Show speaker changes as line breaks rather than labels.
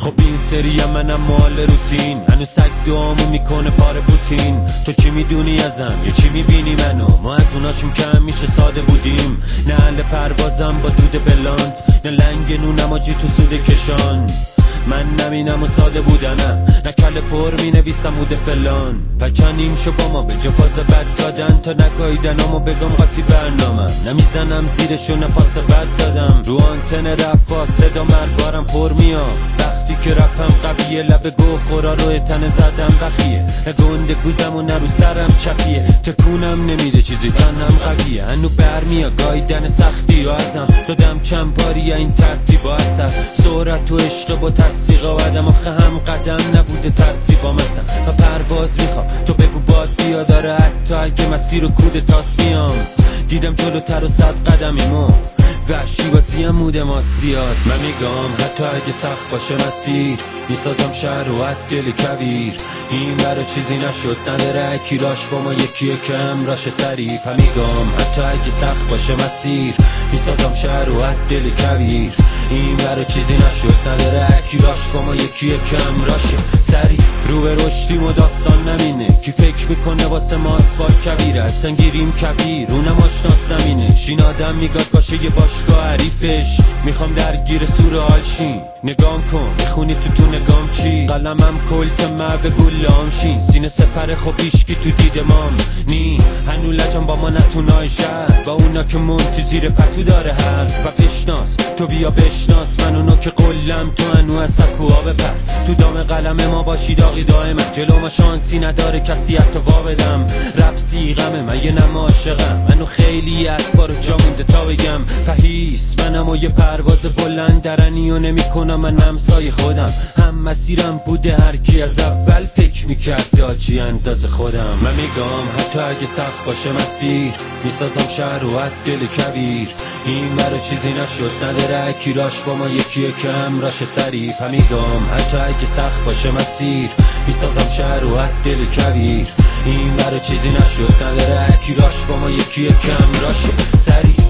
خب این سری منم مال روتین، هنوز سگ دعامو میکنه پاره پوتین. تو چی میدونی ازم یا چی میبینی منو؟ ما از اوناشیم که همیشه ساده بودیم، نه اهل پروازم با دود بلانت، نه لنگ نونم آجی تو سود کشان. من نمینم و ساده بودنم، نه کل پر می نویسم موده فلان. پکنیم شو با ما به جفاز بد دادن، تا نگاهیدنم و بگم قاطی برنامه. نمیزنم زیرشو نه پاس بد دادم، رو آنتن رفا صدا مربارم پر میاد. وقتی که رپم قویه، لب گوخورا رو تن زدم بخیه. گنده گوزم و نه رو سرم چپیه، تکونم نمیده چیزی تنم قویه. هنو برمیا گایدن سختی و ازم دادم چمپاری این ترتیب و اثر. سرعت و عشق با تصدیق آدم آخه هم قدم نبوده ترسی با مثلا. و پرواز میخوام تو بگو باد بیا داره، حتی اگه مسیر و کود تاس میام. دیدم جلوتر و 100 قدمیمو وحشی واسیم موده ما سیاد. من میگم حتی اگه سخت باشه مسیر، میسازم شهر و دل کویر. این برای چیزی نشد نداره اکیراش با ما یکی کم راش سریف. میگم حتی اگه سخت باشه مسیر، میسازم شهر و دل کویر. این برای چیزی نشد نداره اکیراش با ما یکی کم راش سریف. رو به رشدیم و داستان نمینه، کی فکر میکنه واسه ما اسفالت کبیره. اصلا گیریم کبیر اونم آشنا زمینه. شین آدم میگاد باشه یه باشگاه عریفش، میخوام درگیر سور حالشین. نگام کن میخونی تو نگام چی؟ قلمم کلت به گلام شین. سینه سپر خب پیشکی تو دیدمام نی. هنو لجم با ما نتونای شهر، با اونا که منتی زیر پتو داره هر. و بشناس تو بیا بشناس من اونو که قلم تو هنو از سکوها بپر. تو دام قلم ما باشی داغی دائمه، جلو ما شانسی نداره کسی حتی وا بدم. رب سیغمه من یه نم عاشقم، منو خیلی اکبارو جا مونده تا بگم پهیس. منم و یه پرواز بلند درنی و نمی کنم من همسای خودم. هم مسیرم بوده هر کی از اول فکر میکرد داجی انداز خودم. من میگم حتی اگه سخت باشه مسیر، میسازم شهر و دل کویر. این برای چیزی نشد نداره اکیراش با ما یکی کم راش سریف. میگم حتی اگه سخت باشه مسیر، میسازم شهر و دل کویر. این برای چیزی نشد نداره اکیراش با ما یکی کم راش سریف.